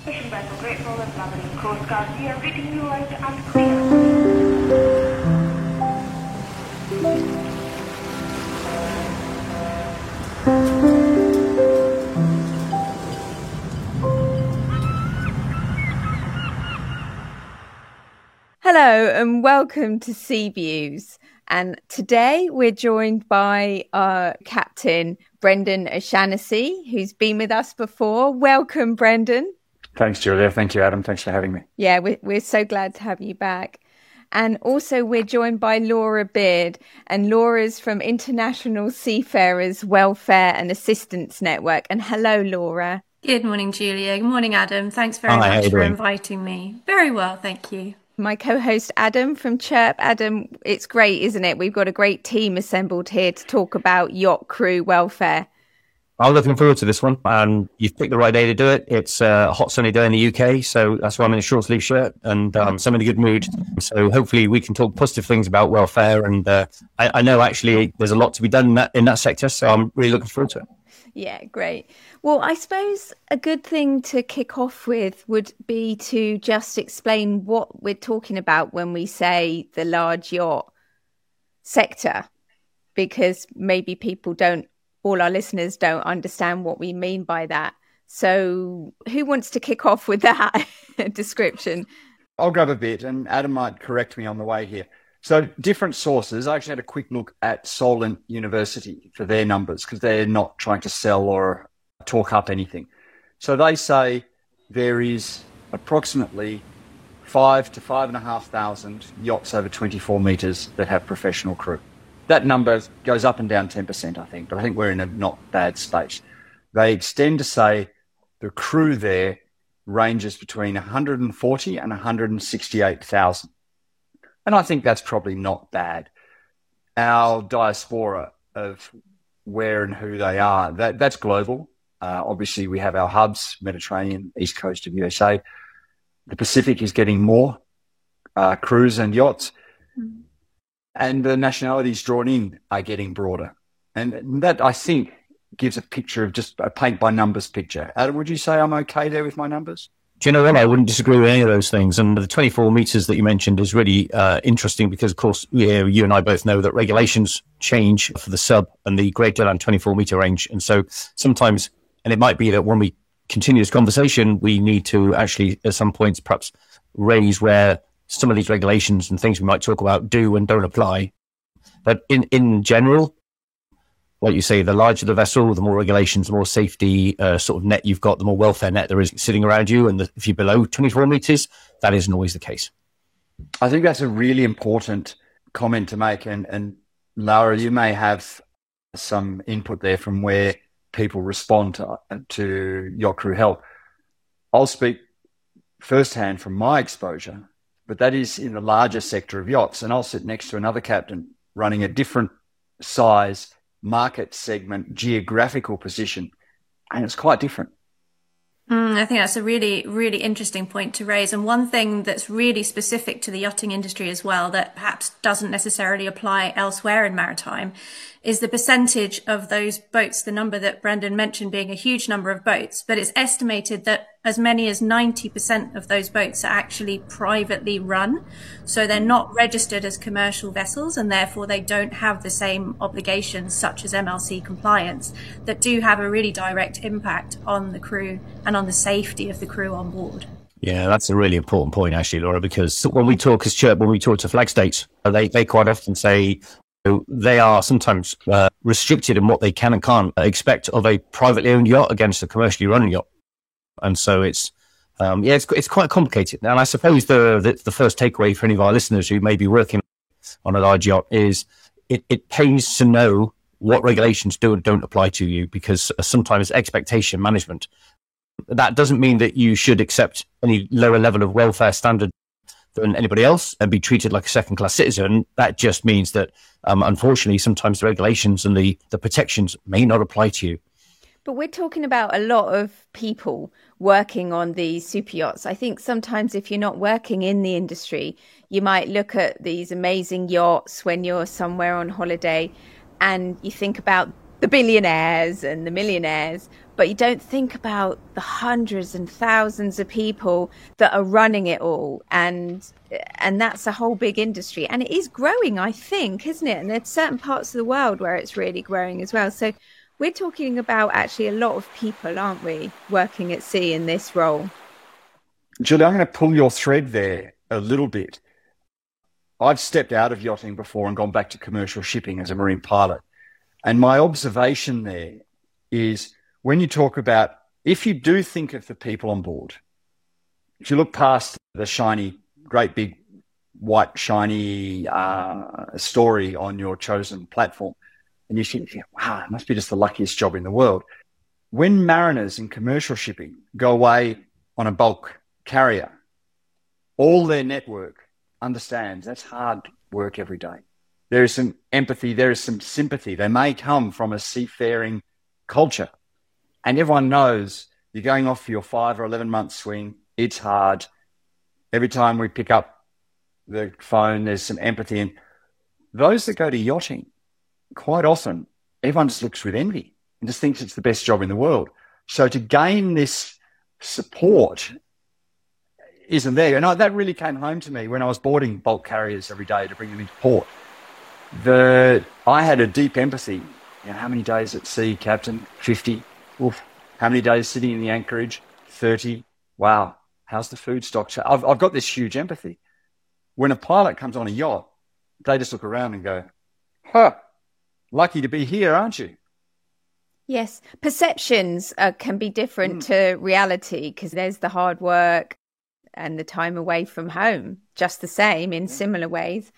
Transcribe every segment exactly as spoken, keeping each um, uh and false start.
Fishing vessel Great Northern Labrador Coast Guard here, reading you out and clear. Hello and welcome to Sea Views. And today we're joined by our captain, Brendan O'Shannessy, who's been with us before. Welcome, Brendan. Thanks, Julia. Thank you, Adam. Thanks for having me. Yeah, we're, we're so glad to have you back. And also we're joined by Laura Beard, and Laura's from International Seafarers Welfare and Assistance Network. And hello, Laura. Good morning, Julia. Good morning, Adam. Thanks very Hi, much for doing? inviting me. Very well, thank you. My co-host Adam from Chirp. Adam, it's great, isn't it? We've got a great team assembled here to talk about yacht crew welfare. I'm looking forward to this one, and you've picked the right day to do it. It's a hot sunny day in the U K, so that's why I'm in a short sleeve shirt, and um, so I'm in a good mood. So hopefully we can talk positive things about welfare, and uh, I, I know actually there's a lot to be done in that, in that sector, so I'm really looking forward to it. Yeah, great. Well, I suppose a good thing to kick off with would be to just explain what we're talking about when we say the large yacht sector, because maybe people don't, all our listeners don't understand what we mean by that. So who wants to kick off with that description? I'll grab a bit, and Adam might correct me on the way here. So different sources. I actually had a quick look at Solent University for their numbers because they're not trying to sell or talk up anything. So they say there is approximately five to five and a half thousand yachts over twenty-four metres that have professional crew. That number goes up and down ten percent, I think, but I think we're in a not bad space. They extend to say the crew there ranges between one hundred forty and one hundred sixty-eight thousand. And I think that's probably not bad. Our diaspora of where and who they are, that, that's global. Uh, obviously, we have our hubs, Mediterranean, East Coast of U S A. The Pacific is getting more uh, crews and yachts. Mm. And the nationalities drawn in are getting broader. And that, I think, gives a picture of just a paint-by-numbers picture. Adam, would you say I'm okay there with my numbers? Do you know what? I wouldn't disagree with any of those things. And the twenty-four metres that you mentioned is really uh, interesting because, of course, yeah, you and I both know that regulations change for the sub and the greater than twenty-four metre range. And so sometimes, and it might be that when we continue this conversation, we need to actually, at some points, perhaps raise where some of these regulations and things we might talk about do and don't apply. But in, in general, like you say, the larger the vessel, the more regulations, the more safety uh, sort of net you've got, the more welfare net there is sitting around you. And the, if you're below twenty-four metres, that isn't always the case. I think that's a really important comment to make. And, and Laura, you may have some input there from where people respond to, to yacht crew help. I'll speak firsthand from my exposure, but that is in the larger sector of yachts. And I'll sit next to another captain running a different size market segment, geographical position, and it's quite different. Mm, I think that's a really, really interesting point to raise. And one thing that's really specific to the yachting industry as well, that perhaps doesn't necessarily apply elsewhere in maritime, is the percentage of those boats, the number that Brendan mentioned being a huge number of boats, but it's estimated that as many as ninety percent of those boats are actually privately run. So they're not registered as commercial vessels, and therefore they don't have the same obligations such as M L C compliance that do have a really direct impact on the crew and on the safety of the crew on board. Yeah, that's a really important point, actually, Laura, because when we talk as Chirp, when we talk to flag states, they, they quite often say they are sometimes uh, restricted in what they can and can't expect of a privately owned yacht against a commercially run yacht. And so it's, um, yeah, it's it's quite complicated. And I suppose the, the the first takeaway for any of our listeners who may be working on a large yacht is it, it pays to know what regulations do and don't apply to you, because sometimes expectation management, that doesn't mean that you should accept any lower level of welfare standard than anybody else and be treated like a second-class citizen. That just means that, um, unfortunately, sometimes the regulations and the, the protections may not apply to you. But we're talking about a lot of people working on these super yachts. I think sometimes if you're not working in the industry, you might look at these amazing yachts when you're somewhere on holiday and you think about the billionaires and the millionaires. but you don't think about the hundreds and thousands of people that are running it all. And and that's a whole big industry. And it is growing, I think, isn't it? And there's certain parts of the world where it's really growing as well. So we're talking about actually a lot of people, aren't we, working at sea in this role? Julie, I'm going to pull your thread there a little bit. I've stepped out of yachting before and gone back to commercial shipping as a marine pilot. And my observation there is when you talk about, if you do think of the people on board, if you look past the shiny, great big white shiny uh, story on your chosen platform, and you think, wow, it must be just the luckiest job in the world. When mariners in commercial shipping go away on a bulk carrier, all their network understands that's hard work every day. There is some empathy, there is some sympathy. They may come from a seafaring culture, and everyone knows you're going off for your five or eleven month swing. It's hard. Every time we pick up the phone, there's some empathy. And those that go to yachting, quite often, everyone just looks with envy and just thinks it's the best job in the world. So to gain this support isn't there. And I, that really came home to me when I was boarding bulk carriers every day to bring them into port. The, I had a deep empathy. You know, how many days at sea, Captain? fifty. Oof. How many days sitting in the anchorage? thirty. Wow. How's the food stock? I've, I've got this huge empathy. When a pilot comes on a yacht, they just look around and go, huh, lucky to be here, aren't you? Yes. Perceptions uh, can be different mm. to reality, because there's the hard work and the time away from home, just the same in yeah. similar ways.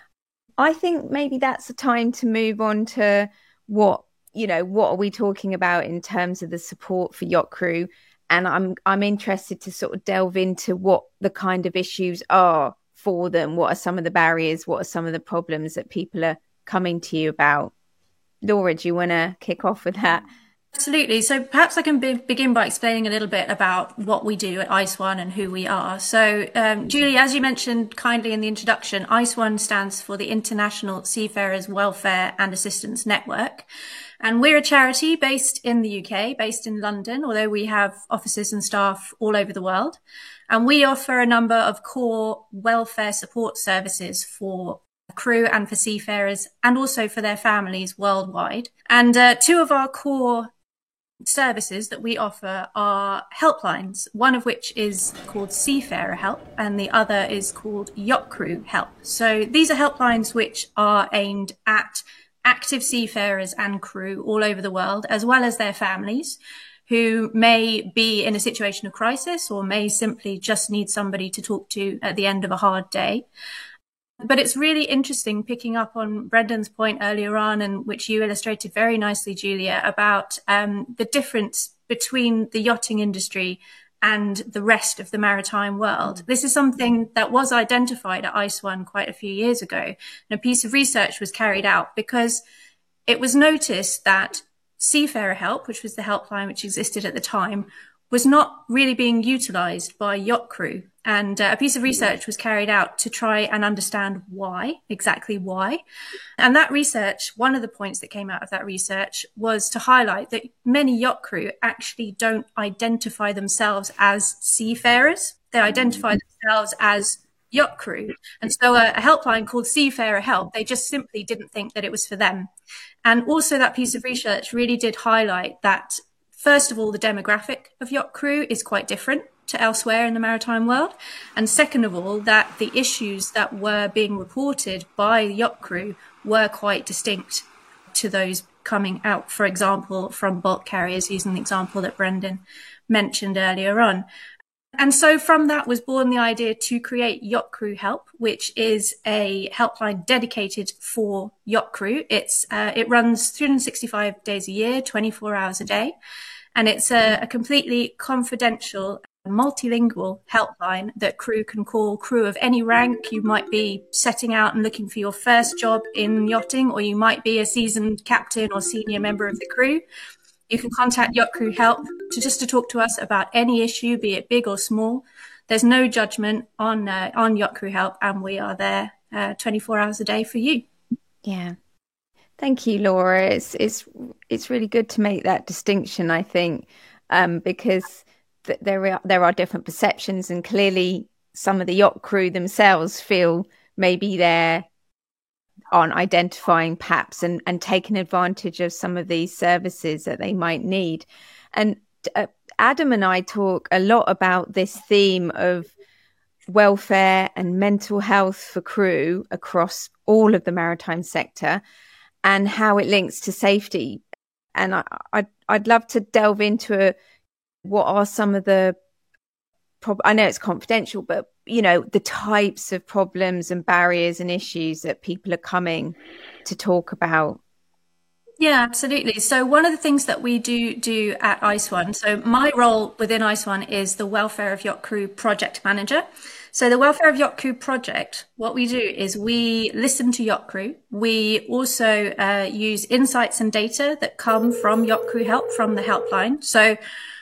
I think maybe that's the time to move on to what, you know, what are we talking about in terms of the support for yacht crew? And I'm I'm interested to sort of delve into what the kind of issues are for them. What are some of the barriers? What are some of the problems that people are coming to you about? Laura, do you want to kick off with that? Absolutely. So perhaps I can be- begin by explaining a little bit about what we do at ICE-One and who we are. So, um, Julie, as you mentioned kindly in the introduction, ICE-One stands for the International Seafarers Welfare and Assistance Network. And we're a charity based in the U K, based in London, although we have offices and staff all over the world. And we offer a number of core welfare support services for crew and for seafarers, and also for their families worldwide. And uh, two of our core services that we offer are helplines, one of which is called Seafarer Help and the other is called Yacht Crew Help. So these are helplines which are aimed at active seafarers and crew all over the world, as well as their families, who may be in a situation of crisis or may simply just need somebody to talk to at the end of a hard day. But it's really interesting picking up on Brendan's point earlier on, and which you illustrated very nicely, Julia, about um, the difference between the yachting industry and the rest of the maritime world. This is something that was identified at ICE-One quite a few years ago. And a piece of research was carried out because it was noticed that Seafarer Help, which was the helpline which existed at the time, was not really being utilised by yacht crew. And uh, a piece of research was carried out to try and understand why, exactly why. And that research, one of the points that came out of that research was to highlight that many yacht crew actually don't identify themselves as seafarers. They identify themselves as yacht crew. And so a, a helpline called Seafarer Help, they just simply didn't think that it was for them. And also that piece of research really did highlight that, first of all, the demographic of yacht crew is quite different to elsewhere in the maritime world. And second of all, that the issues that were being reported by yacht crew were quite distinct to those coming out, for example, from bulk carriers, using the example that Brendan mentioned earlier on. And so from that was born the idea to create Yacht Crew Help, which is a helpline dedicated for yacht crew. It's uh, it runs three hundred sixty-five days a year, twenty-four hours a day. And it's a, a completely confidential, multilingual helpline that crew can call, crew of any rank. You might be setting out and looking for your first job in yachting, or you might be a seasoned captain or senior member of the crew. You can contact Yacht Crew Help to just to talk to us about any issue, be it big or small. There's no judgment on uh, on Yacht Crew Help, and we are there uh, twenty-four hours a day for you. Yeah. Thank you, Laura. It's it's it's really good to make that distinction, I think, um, because th- there are there are different perceptions, and clearly some of the yacht crew themselves feel maybe they're aren't identifying perhaps and, and taking advantage of some of these services that they might need. And uh, Adam and I talk a lot about this theme of welfare and mental health for crew across all of the maritime sector, and how it links to safety. And I, I'd, I'd love to delve into a, what are some of the, prob- I know it's confidential, but, you know, the types of problems and barriers and issues that people are coming to talk about. Yeah, absolutely. So one of the things that we do do at ICEone, so my role within ICEone is the Welfare of Yacht Crew Project Manager. So the Welfare of Yacht Crew project, what we do is we listen to yacht crew. We also uh, use insights and data that come from Yacht Crew Help, from the helpline. So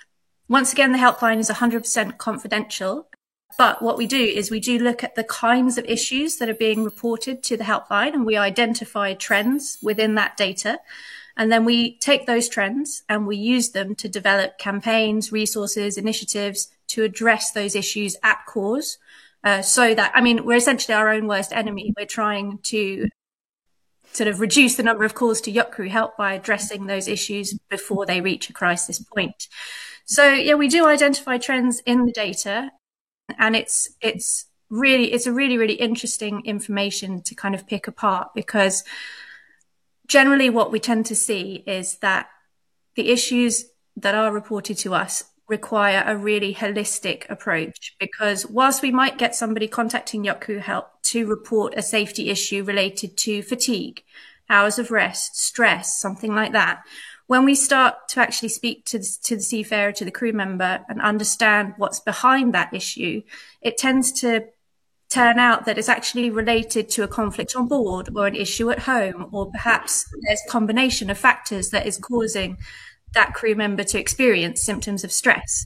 once again, the helpline is one hundred percent confidential. But what we do is we do look at the kinds of issues that are being reported to the helpline, and we identify trends within that data. And then we take those trends and we use them to develop campaigns, resources, initiatives to address those issues at cause. Uh, so that, I mean, we're essentially our own worst enemy. We're trying to sort of reduce the number of calls to Yacht Crew Help by addressing those issues before they reach a crisis point. So yeah, we do identify trends in the data, and it's, it's really, it's a really, really interesting information to kind of pick apart, because generally what we tend to see is that the issues that are reported to us require a really holistic approach, because whilst we might get somebody contacting Yacht Crew Help to report a safety issue related to fatigue, hours of rest, stress, something like that, when we start to actually speak to the, to the seafarer, to the crew member, and understand what's behind that issue, it tends to turn out that it's actually related to a conflict on board or an issue at home, or perhaps there's a combination of factors that is causing that crew member to experience symptoms of stress.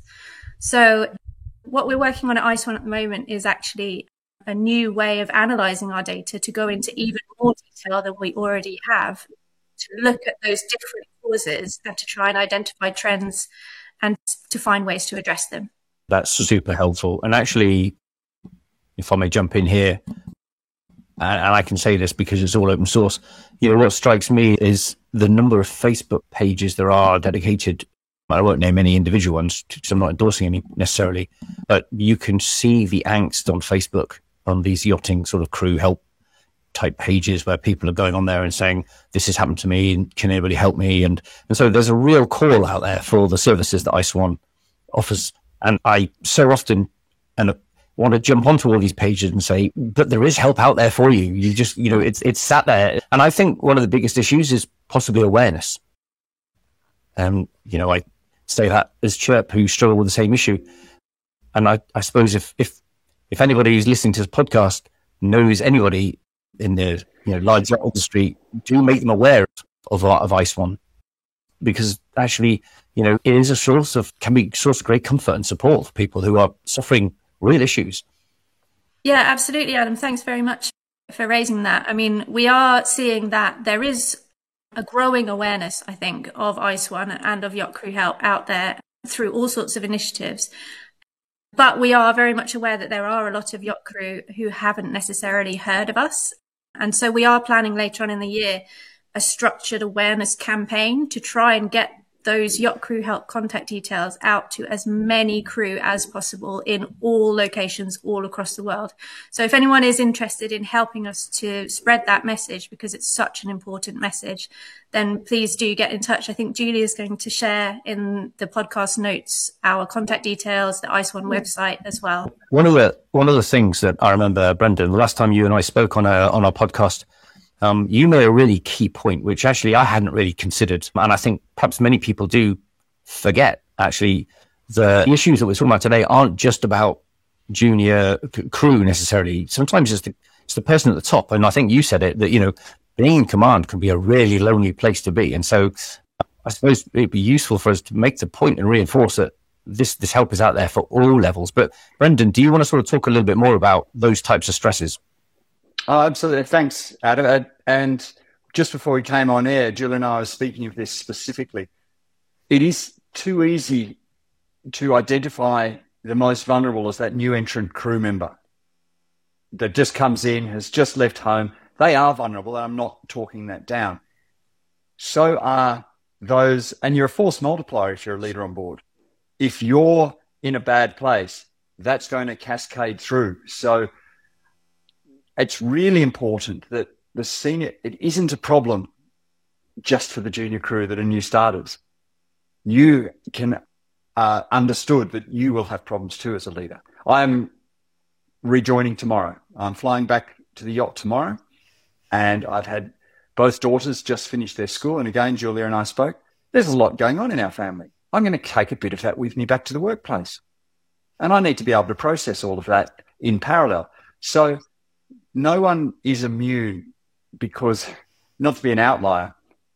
So what we're working on at ICEone at the moment is actually a new way of analysing our data to go into even more detail than we already have, to look at those different causes and to try and identify trends and to find ways to address them. That's super helpful. And actually, if I may jump in here, and, and I can say this because it's all open source, you know, what strikes me is the number of Facebook pages there are dedicated. I won't name any individual ones because I'm not endorsing any necessarily, but you can see the angst on Facebook on these yachting sort of crew help type pages where people are going on there and saying, this has happened to me, and can anybody help me? And, and so there's a real call out there for all the services that ICEone offers. And I so often and want to jump onto all these pages and say, but there is help out there for you. You just, you know, it's it's sat there. And I think one of the biggest issues is possibly awareness. And, you know, I say that as Chirp, who struggle with the same issue. And I, I suppose if, if, if anybody who's listening to this podcast knows anybody in the, you know, large yacht industry, do make them aware of, of ICEone, because actually, you know, it is a source of, can be a source of great comfort and support for people who are suffering real issues. Yeah, absolutely, Adam. Thanks very much for raising that. I mean, we are seeing that there is a growing awareness, I think, of ICEone and of Yacht Crew Help out there through all sorts of initiatives. But we are very much aware that there are a lot of yacht crew who haven't necessarily heard of us. And so we are planning later on in the year a structured awareness campaign to try and get those Yacht Crew Help contact details out to as many crew as possible in all locations all across the world. So if anyone is interested in helping us to spread that message, because it's such an important message, then please do get in touch. I think Julie is going to share in the podcast notes our contact details, the ICEone website as well. One of the one of the things that I remember, Brendan, the last time you and I spoke on a, on our podcast, Um, you made a really key point, which actually I hadn't really considered. And I think perhaps many people do forget, actually, the issues that we're talking about today aren't just about junior c- crew necessarily. Sometimes it's the, it's the person at the top. And I think you said it, that, you know, being in command can be a really lonely place to be. And so I suppose it'd be useful for us to make the point and reinforce that this, this help is out there for all levels. But Brendan, do you want to sort of talk a little bit more about those types of stresses? Oh, absolutely. Thanks, Adam. And just before we came on air, Julie and I were speaking of this specifically. It is too easy to identify the most vulnerable as that new entrant crew member that just comes in, has just left home. They are vulnerable, and I'm not talking that down. So are those, and you're a force multiplier if you're a leader on board. If you're in a bad place, that's going to cascade through. So it's really important that the senior, it isn't a problem just for the junior crew that are new starters. You can uh, understood that you will have problems too as a leader. I'm rejoining tomorrow. I'm flying back to the yacht tomorrow, and I've had both daughters just finish their school. And again, Julia and I spoke. There's a lot going on in our family. I'm going to take a bit of that with me back to the workplace. And I need to be able to process all of that in parallel. So no one is immune because, not to be an outlier,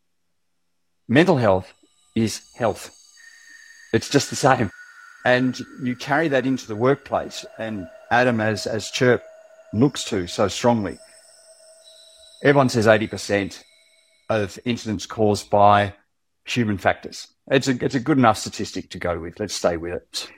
mental health is health. It's just the same. And you carry that into the workplace. And Adam, as, as Chirp looks to so strongly, everyone says eighty percent of incidents caused by human factors. It's a, it's a good enough statistic to go with. Let's stay with it.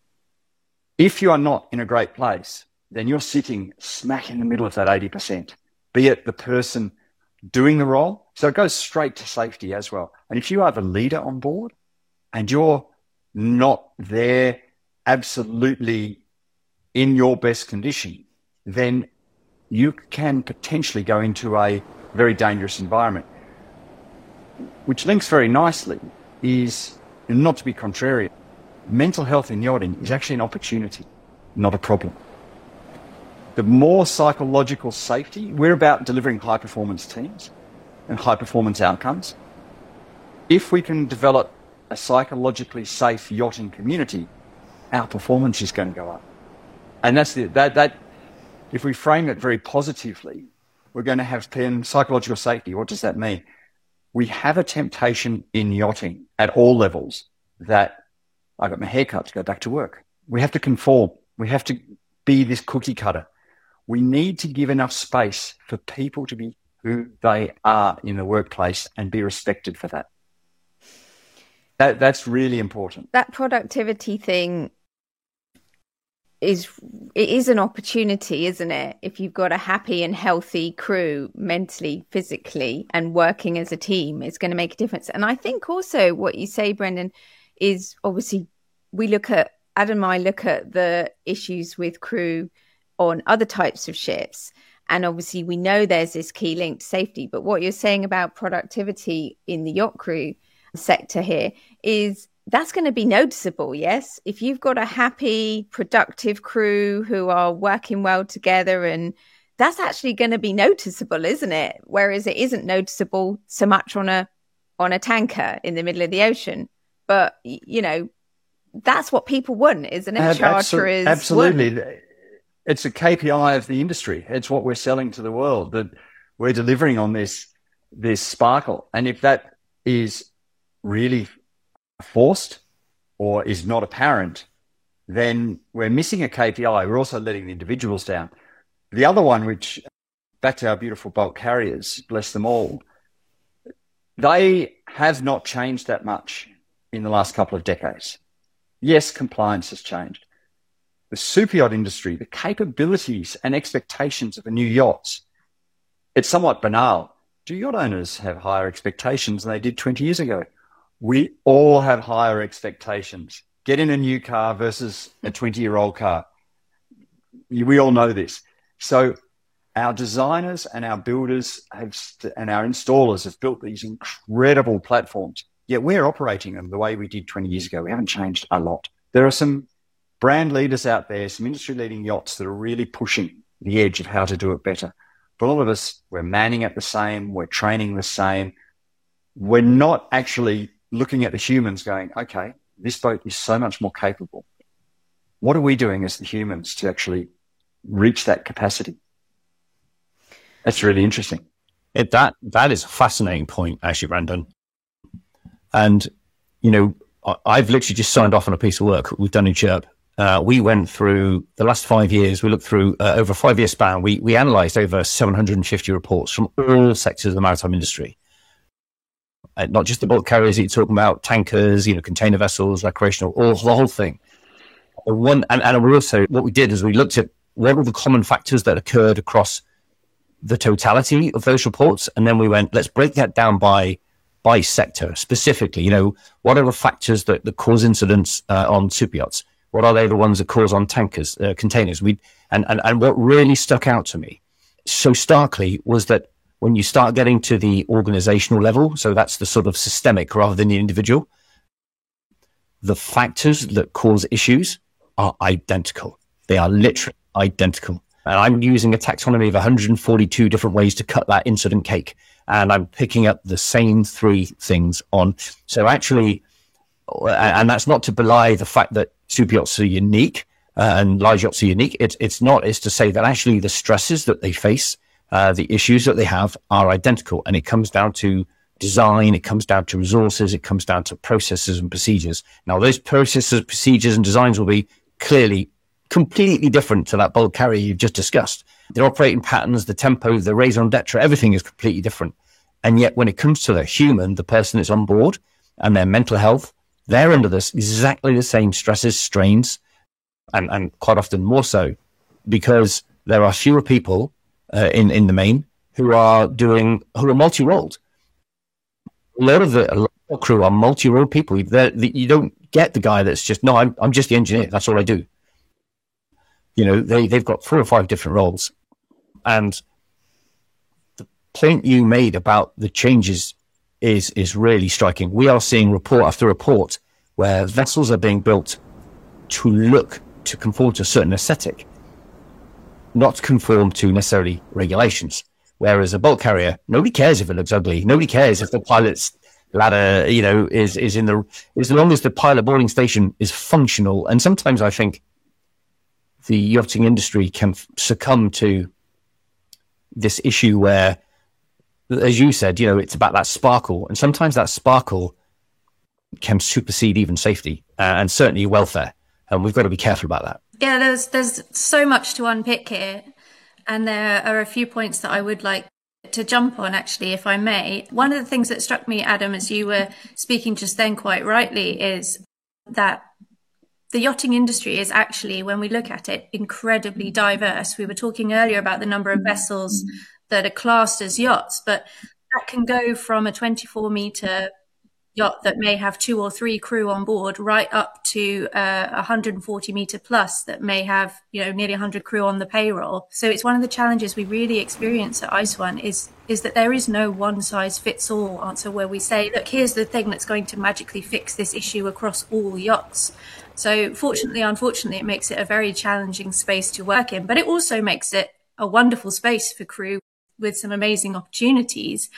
If you are not in a great place, then you're sitting smack in the middle of that eighty percent, be it the person doing the role. So it goes straight to safety as well. And if you are the leader on board and you're not there absolutely in your best condition, then you can potentially go into a very dangerous environment. Which links very nicely is, not to be contrarian, mental health in yachting is actually an opportunity, not a problem. The more psychological safety, we're about delivering high-performance teams and high-performance outcomes. If we can develop a psychologically safe yachting community, our performance is going to go up. And that's the, that, that, if we frame it very positively, we're going to have then psychological safety. What does that mean? We have a temptation in yachting at all levels that I got my hair cut to go back to work. We have to conform. We have to be this cookie cutter. We need to give enough space for people to be who they are in the workplace and be respected for that. That that's really important. That productivity thing is it is an opportunity, isn't it? If you've got a happy and healthy crew, mentally, physically, and working as a team, it's going to make a difference. And I think also what you say, Brendan, is obviously we look at, Adam and I look at the issues with crew on other types of ships. And obviously we know there's this key link to safety. But what you're saying about productivity in the yacht crew sector here is that's going to be noticeable, yes? If you've got a happy, productive crew who are working well together, and that's actually going to be noticeable, isn't it? Whereas it isn't noticeable so much on a on a tanker in the middle of the ocean. But, you know, that's what people want, isn't it? Ab- Charterers absolutely. want. It's a K P I of the industry. It's what we're selling to the world, that we're delivering on this this sparkle. And if that is really forced or is not apparent, then we're missing a K P I. We're also letting the individuals down. The other one, which, back to our beautiful bulk carriers, bless them all, they have not changed that much in the last couple of decades. Yes, compliance has changed. The super yacht industry, the capabilities and expectations of a new yacht, it's somewhat banal. Do yacht owners have higher expectations than they did twenty years ago? We all have higher expectations. Get in a new car versus a twenty-year-old car. We all know this. So our designers and our builders have, and our installers have built these incredible platforms, yet we're operating them the way we did twenty years ago. We haven't changed a lot. There are some brand leaders out there, some industry-leading yachts that are really pushing the edge of how to do it better. But all of us, we're manning it the same, we're training the same. We're not actually looking at the humans going, okay, this boat is so much more capable. What are we doing as the humans to actually reach that capacity? That's really interesting. It, that that is a fascinating point, actually, Brendan. And, you know, I, I've literally just signed off on a piece of work we've done in Chirp. uh, we went through the last five years. We looked through uh, over a five-year span. We we analysed over seven hundred fifty reports from all sectors of the maritime industry, uh, not just the bulk carriers that you're talking about, tankers, you know, container vessels, recreational, all the whole thing. One and, and we also what we did is we looked at what were the common factors that occurred across the totality of those reports, and then we went, let's break that down by by sector specifically. You know, what are the factors that, that cause incidents uh, on super yachts? What are they the ones that cause on tankers, uh, containers? We and, and and what really stuck out to me so starkly was that when you start getting to the organizational level, so that's the sort of systemic rather than the individual, the factors that cause issues are identical. They are literally identical. And I'm using a taxonomy of one hundred forty-two different ways to cut that incident cake. And I'm picking up the same three things on. So actually, and that's not to belie the fact that super yachts are unique uh, and large yachts are unique. It's, it's not. It's to say that actually the stresses that they face, uh, the issues that they have are identical. And it comes down to design, it comes down to resources, it comes down to processes and procedures. Now, those processes, procedures and designs will be clearly completely different to that bulk carrier you've just discussed. Their operating patterns, the tempo, the raison d'etre, everything is completely different. And yet when it comes to the human, the person that's on board and their mental health, they're under this exactly the same stresses, strains, and, and quite often more so because there are fewer people uh, in, in the main who are doing, who are multi-rolled. A lot of the a lot of crew are multi-role people. They're, you don't get the guy that's just, no, I'm I'm just the engineer. That's all I do. You know, they, they've got four or five different roles. And the point you made about the changes is is really striking. We are seeing report after report where vessels are being built to look, to conform to a certain aesthetic, not conform to necessarily regulations. Whereas a bulk carrier, nobody cares if it looks ugly. Nobody cares if the pilot's ladder, you know, is, is in the, as long as the pilot boarding station is functional. And sometimes I think the yachting industry can succumb to this issue where, as you said, you know, it's about that sparkle. And sometimes that sparkle can supersede even safety uh, and certainly welfare. And we've got to be careful about that. Yeah, there's there's so much to unpick here. And there are a few points that I would like to jump on, actually, if I may. One of the things that struck me, Adam, as you were speaking just then quite rightly, is that the yachting industry is actually, when we look at it, incredibly diverse. We were talking earlier about the number of vessels that are classed as yachts, but that can go from a twenty-four metre yacht that may have two or three crew on board right up to uh, a one hundred forty metre plus that may have, you know, nearly one hundred crew on the payroll. So it's one of the challenges we really experience at IceOne is is that there is no one size fits all answer where we say, look, here's the thing that's going to magically fix this issue across all yachts. So fortunately, unfortunately, it makes it a very challenging space to work in, but it also makes it a wonderful space for crew with some amazing opportunities.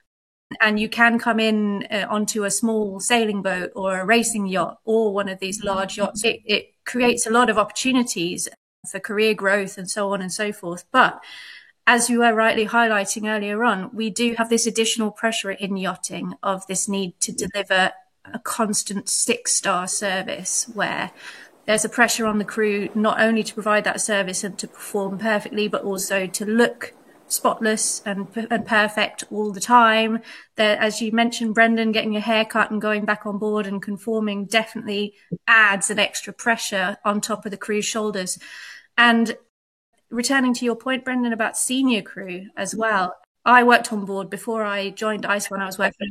And you can come in uh, onto a small sailing boat or a racing yacht or one of these large yachts. It, it creates a lot of opportunities for career growth and so on and so forth. But as you were rightly highlighting earlier on, we do have this additional pressure in yachting of this need to deliver a constant six-star service where there's a pressure on the crew not only to provide that service and to perform perfectly, but also to look spotless and, and perfect all the time. There, as you mentioned, Brendan, getting your hair cut and going back on board and conforming definitely adds an extra pressure on top of the crew's shoulders. And returning to your point, Brendan, about senior crew as well, I worked on board before I joined IceOne. I was working,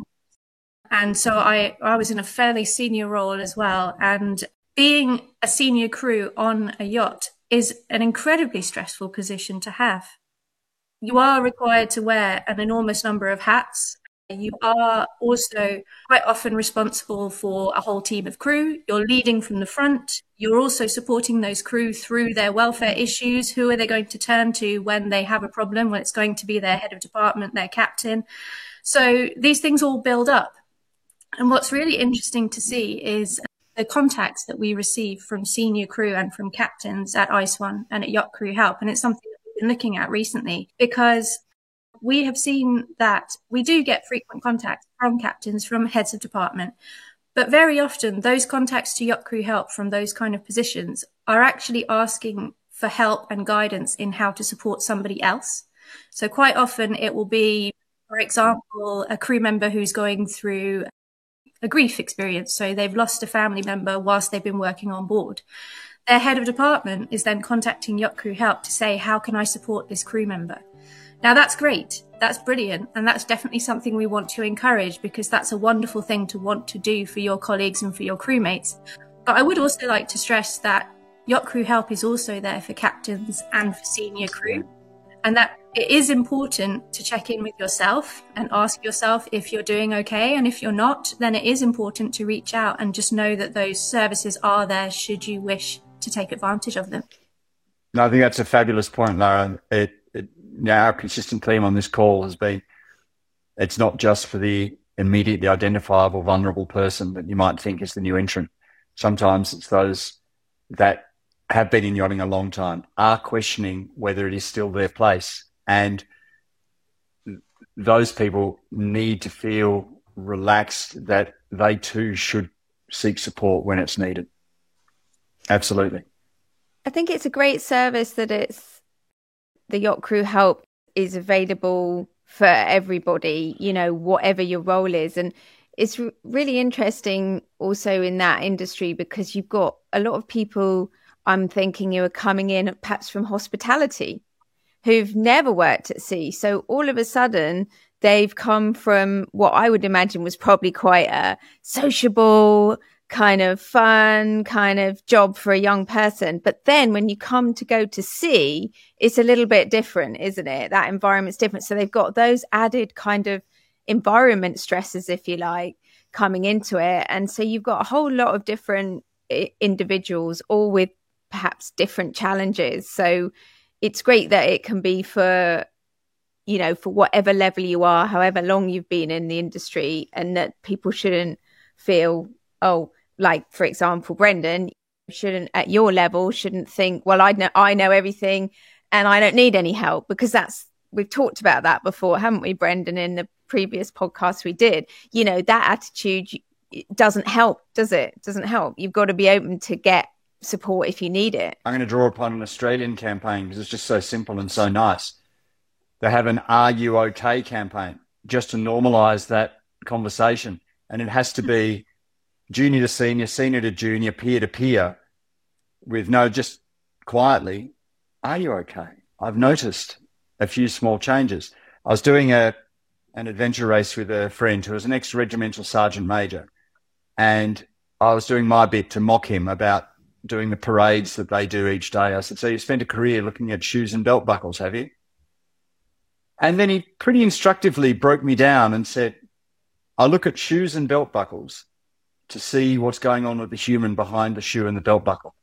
and so I, I was in a fairly senior role as well. And being a senior crew on a yacht is an incredibly stressful position to have. You are required to wear an enormous number of hats. You are also quite often responsible for a whole team of crew. You're leading from the front. You're also supporting those crew through their welfare issues. Who are they going to turn to when they have a problem? When it's going to be their head of department, their captain. So these things all build up. And what's really interesting to see is the contacts that we receive from senior crew and from captains at IceOne and at Yacht Crew Help. And it's something looking at recently, because we have seen that we do get frequent contacts from captains, from heads of department, but very often those contacts to Yacht Crew Help from those kind of positions are actually asking for help and guidance in how to support somebody else. So quite often it will be, for example, a crew member who's going through a grief experience. So they've lost a family member whilst they've been working on board. Their head of department is then contacting Yacht Crew Help to say, how can I support this crew member? Now that's great. That's brilliant. And that's definitely something we want to encourage, because that's a wonderful thing to want to do for your colleagues and for your crewmates. But I would also like to stress that Yacht Crew Help is also there for captains and for senior crew, and that it is important to check in with yourself and ask yourself if you're doing okay. And if you're not, then it is important to reach out and just know that those services are there should you wish to take advantage of them. No, I think that's a fabulous point, Lara. It, it, now our consistent theme on this call has been, it's not just for the immediately identifiable vulnerable person that you might think is the new entrant. Sometimes it's those that have been in yachting a long time, are questioning whether it is still their place. And those people need to feel relaxed that they too should seek support when it's needed. Absolutely. I think it's a great service that it's the Yacht Crew Help is available for everybody, you know, whatever your role is. And it's r- really interesting also in that industry, because you've got a lot of people, I'm thinking, who are coming in perhaps from hospitality, who've never worked at sea. So all of a sudden they've come from what I would imagine was probably quite a sociable, kind of fun kind of job for a young person. But then when you come to go to sea, it's a little bit different, isn't it? That environment's different. So they've got those added kind of environment stresses, if you like, coming into it. And so you've got a whole lot of different I- individuals, all with perhaps different challenges. So it's great that it can be for, you know, for whatever level you are, however long you've been in the industry, and that people shouldn't feel, oh, like, for example, Brendan, shouldn't at your level, shouldn't think, well, I know, I know everything and I don't need any help, because that's, we've talked about that before, haven't we, Brendan, in the previous podcast we did. You know, that attitude doesn't help, does it? It doesn't help. You've got to be open to get support if you need it. I'm going to draw upon an Australian campaign because it's just so simple and so nice. They have an Are You OK campaign just to normalise that conversation. And it has to be junior to senior, senior to junior, peer to peer, with no, just quietly, are you okay? I've noticed a few small changes. I was doing a an adventure race with a friend who was an ex-regimental sergeant major, and I was doing my bit to mock him about doing the parades that they do each day. I said, so you spent a career looking at shoes and belt buckles, have you? And then he pretty instructively broke me down and said, I look at shoes and belt buckles to see what's going on with the human behind the shoe and the belt buckle.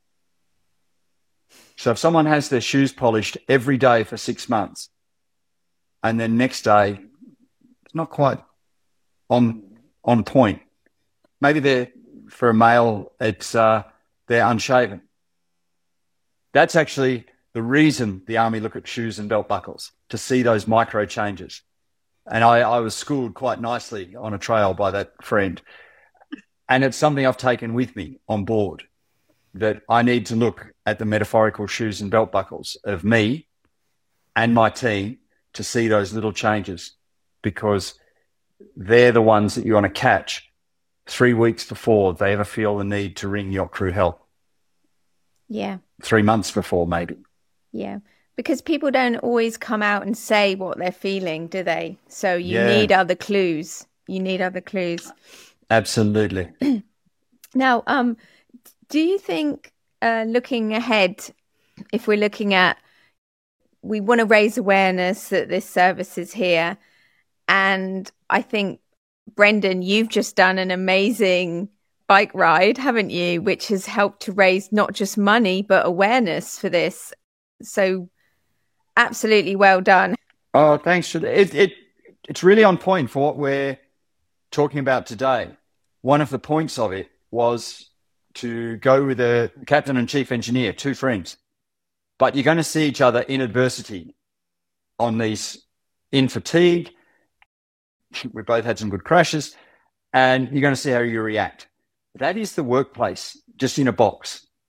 So if someone has their shoes polished every day for six months and then next day it's not quite on on point, maybe they're, for a male, it's uh, they're unshaven. That's actually the reason the Army look at shoes and belt buckles, to see those micro changes. And I, I was schooled quite nicely on a trail by that friend. And it's something I've taken with me on board, that I need to look at the metaphorical shoes and belt buckles of me and my team to see those little changes, because they're the ones that you want to catch three weeks before they ever feel the need to ring Yacht Crew Help. Yeah. Three months before, maybe. Yeah. Because people don't always come out and say what they're feeling, do they? So you Yeah. need other clues. You need other clues. Absolutely. Now, um, do you think, uh, looking ahead, if we're looking at, we want to raise awareness that this service is here, and I think, Brendan, you've just done an amazing bike ride, haven't you, which has helped to raise not just money, but awareness for this. So absolutely well done. Oh, thanks. It, it, it's really on point for what we're talking about today. One of the points of it was to go with a captain and chief engineer, two friends, but you're going to see each other in adversity on these, in fatigue. We both had some good crashes, and you're going to see how you react. That is the workplace, just in a box.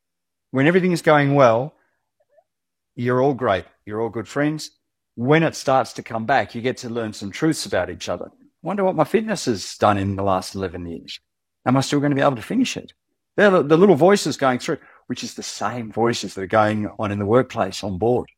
when everything is going well, you're all great. You're all good friends. When it starts to come back, you get to learn some truths about each other. Wonder what my fitness has done in the last eleven years. Am I still going to be able to finish it? They're the, the little voices going through, which is the same voices that are going on in the workplace on board.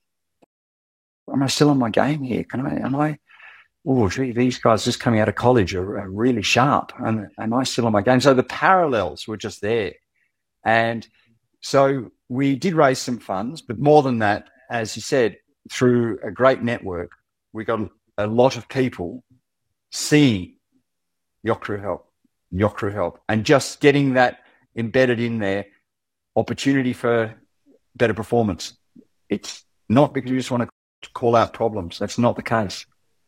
Am I still on my game here? Can I, am I, oh, gee, these guys just coming out of college are, are really sharp. And am I still on my game? So the parallels were just there. And so we did raise some funds, but more than that, as you said, through a great network, we got a lot of people seeing Yacht Crew Help, Yacht Crew Help, and just getting that embedded in there, opportunity for better performance. It's not because you just want to call out problems. That's not the case.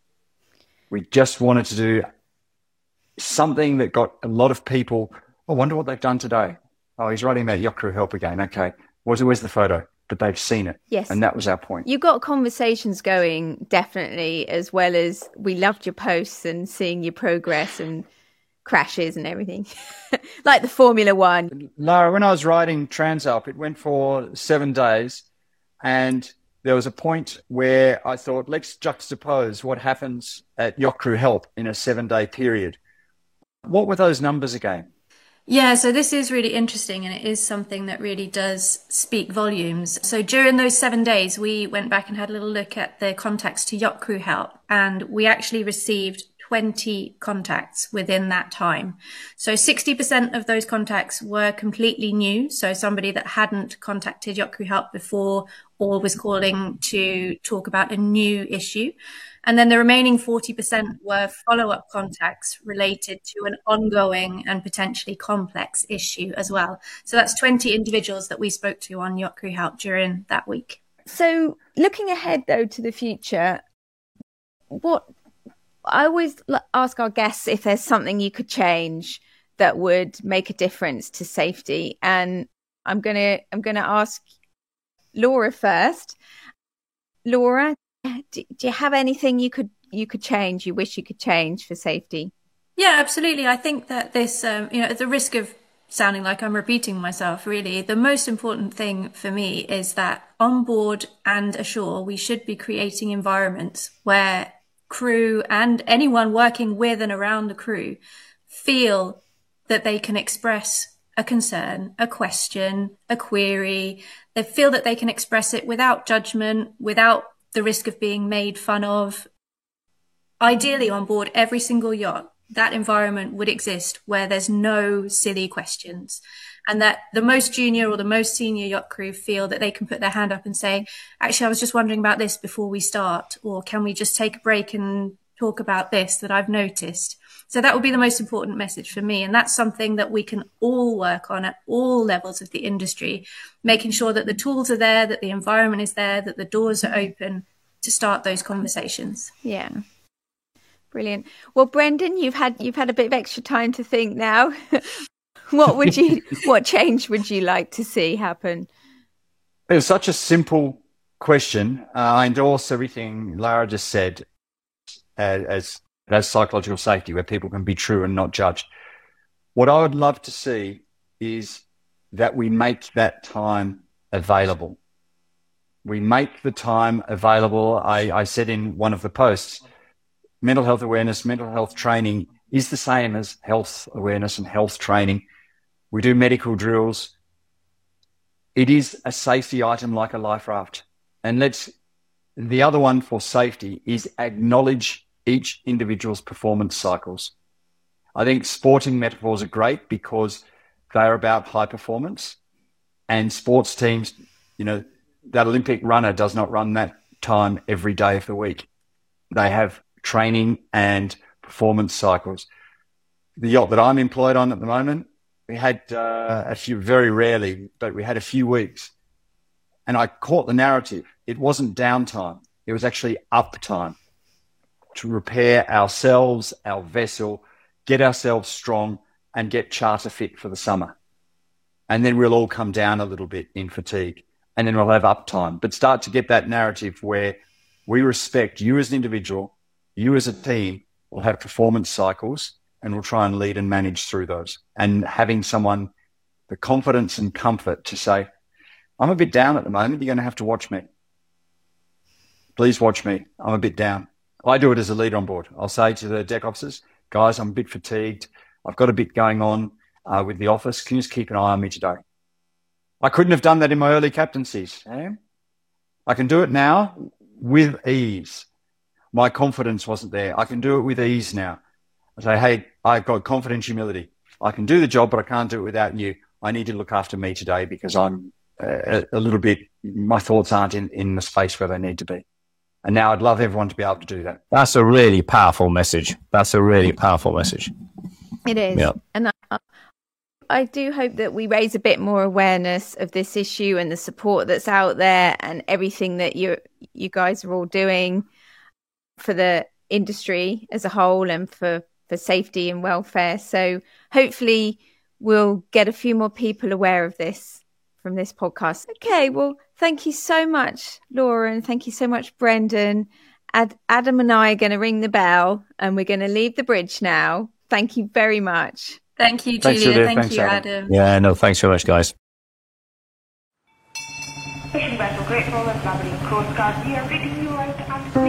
We just wanted to do something that got a lot of people, I wonder what they've done today. Oh, he's writing about Yacht Crew Help again. Okay. Where's, where's the photo? But they've seen it. Yes. And that was our point. You got conversations going, definitely, as well as we loved your posts and seeing your progress and crashes and everything. Like the Formula One. Lara, when I was riding Transalp, it went for seven days. And there was a point where I thought, let's juxtapose what happens at Yacht Crew Help in a seven-day period. What were those numbers again? Yeah, so this is really interesting, and it is something that really does speak volumes. So during those seven days, we went back and had a little look at the contacts to Yacht Crew Help, and we actually received twenty contacts within that time. So sixty percent of those contacts were completely new. So somebody that hadn't contacted Yacht Crew Help before or was calling to talk about a new issue. And then the remaining forty percent were follow-up contacts related to an ongoing and potentially complex issue as well. So that's twenty individuals that we spoke to on Yacht Crew Help during that week. So looking ahead, though, to the future, what I always ask our guests if there's something you could change that would make a difference to safety. And I'm going to I'm going to ask Laura first. Laura, do, do you have anything you could you could change, you wish you could change for safety? Yeah, absolutely. I think that this, um, you know, at the risk of sounding like I'm repeating myself, really, the most important thing for me is that on board and ashore, we should be creating environments where crew and anyone working with and around the crew feel that they can express a concern, a question, a query. They feel that they can express it without judgment, without the risk of being made fun of. Ideally, on board every single yacht, that environment would exist where there's no silly questions, and that the most junior or the most senior yacht crew feel that they can put their hand up and say, actually, I was just wondering about this before we start, or can we just take a break and talk about this that I've noticed? So that would be the most important message for me. And that's something that we can all work on at all levels of the industry, making sure that the tools are there, that the environment is there, that the doors are open to start those conversations. Yeah. Brilliant. Well, Brendan, you've had you've had a bit of extra time to think now. What would you what change would you like to see happen? It was such a simple question. Uh, I endorse everything Lara just said as, as as psychological safety, where people can be true and not judged. What I would love to see is that we make that time available. We make the time available. I, I said in one of the posts, mental health awareness, mental health training is the same as health awareness and health training. We do medical drills. It is a safety item like a life raft. And let's, the other one for safety is acknowledge each individual's performance cycles. I think sporting metaphors are great because they're about high performance, and sports teams, you know, that Olympic runner does not run that time every day of the week. They have training and performance cycles. The yacht that I'm employed on at the moment, we had uh, a few, very rarely, but we had a few weeks. And I caught the narrative. It wasn't downtime. It was actually uptime to repair ourselves, our vessel, get ourselves strong and get charter fit for the summer. And then we'll all come down a little bit in fatigue, and then we'll have uptime. But start to get that narrative where we respect you as an individual, you as a team will have performance cycles, and we'll try and lead and manage through those. And having someone the confidence and comfort to say, I'm a bit down at the moment. You're going to have to watch me. Please watch me. I'm a bit down. I do it as a leader on board. I'll say to the deck officers, guys, I'm a bit fatigued. I've got a bit going on uh, with the office. Can you just keep an eye on me today? I couldn't have done that in my early captaincies. Eh? I can do it now with ease. My confidence wasn't there. I can do it with ease now. I say, hey, I've got confidence, humility. I can do the job, but I can't do it without you. I need to look after me today because I'm uh, a little bit, my thoughts aren't in, in the space where they need to be. And now I'd love everyone to be able to do that. That's a really powerful message. That's a really powerful message. It is. Yeah. And I, I do hope that we raise a bit more awareness of this issue and the support that's out there and everything that you you guys are all doing for the industry as a whole and for, for safety and welfare. So hopefully we'll get a few more people aware of this from this podcast. Okay, well, thank you so much, Laura, and thank you so much, Brendan. Ad- Adam and I are going to ring the bell and we're going to leave the bridge now. Thank you very much. Thank you, Julia. Thanks, Julia. Thank Thanks, you, Adam. Adam. Yeah, no, thanks so much, guys. Fishing vessel Great Falls, Aberdeen Coast Guard, we are reading you out and